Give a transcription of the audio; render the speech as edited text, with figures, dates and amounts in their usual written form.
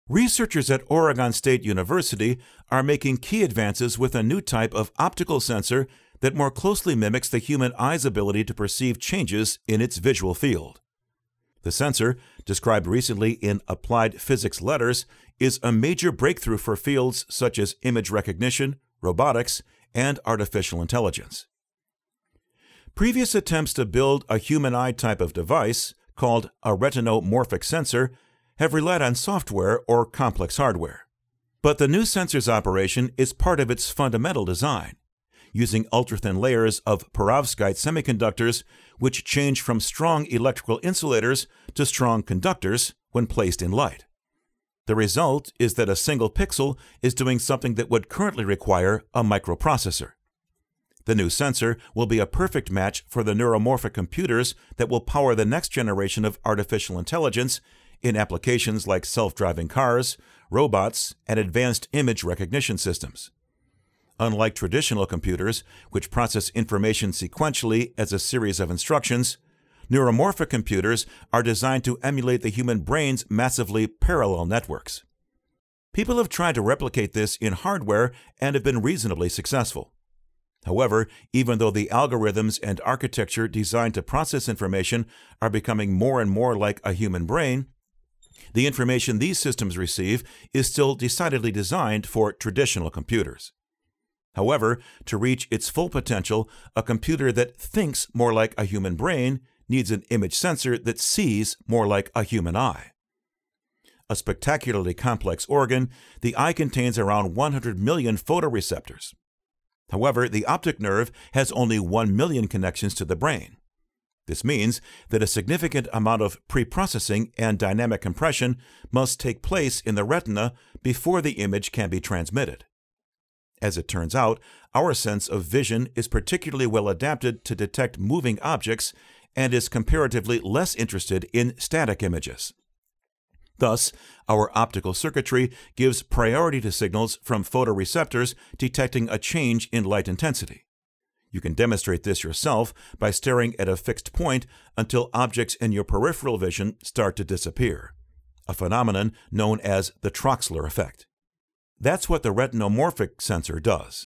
Researchers at Oregon State University are making key advances with a new type of optical sensor that more closely mimics the human eye's ability to perceive changes in its visual field. The sensor, described recently in Applied Physics Letters, is a major breakthrough for fields such as image recognition, robotics, and artificial intelligence. Previous attempts to build a human eye type of device, called a retinomorphic sensor, have relied on software or complex hardware. But the new sensor's operation is part of its fundamental design, using ultra-thin layers of perovskite semiconductors which change from strong electrical insulators to strong conductors when placed in light. The result is that a single pixel is doing something that would currently require a microprocessor. The new sensor will be a perfect match for the neuromorphic computers that will power the next generation of artificial intelligence in applications like self-driving cars, robots, and advanced image recognition systems. Unlike traditional computers, which process information sequentially as a series of instructions, neuromorphic computers are designed to emulate the human brain's massively parallel networks. People have tried to replicate this in hardware and have been reasonably successful. However, even though the algorithms and architecture designed to process information are becoming more and more like a human brain, the information these systems receive is still decidedly designed for traditional computers. However, to reach its full potential, a computer that thinks more like a human brain needs an image sensor that sees more like a human eye. A spectacularly complex organ, the eye contains around 100 million photoreceptors. However, the optic nerve has only 1 million connections to the brain. This means that a significant amount of preprocessing and dynamic compression must take place in the retina before the image can be transmitted. As it turns out, our sense of vision is particularly well adapted to detect moving objects and is comparatively less interested in static images. Thus, our optical circuitry gives priority to signals from photoreceptors detecting a change in light intensity. You can demonstrate this yourself by staring at a fixed point until objects in your peripheral vision start to disappear, a phenomenon known as the Troxler effect. That's what the retinomorphic sensor does.